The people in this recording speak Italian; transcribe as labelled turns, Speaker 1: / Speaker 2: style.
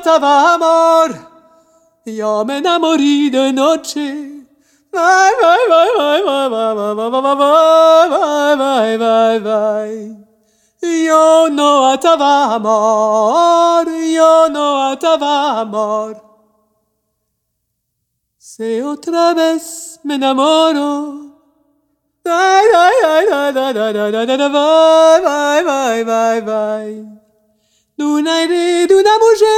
Speaker 1: estaba amor, yo me enamoré de noche. Vai, vai, vai, vai, vai, vai, vai, vai, vai, vai, vai, vai. Yo no estaba amor, yo no estaba amor. Si otra vez me enamoro, vai, vai, vai, vai, vai, vai, vai, vai, vai, vai, vai, vai. D'una idée, d'una bougie.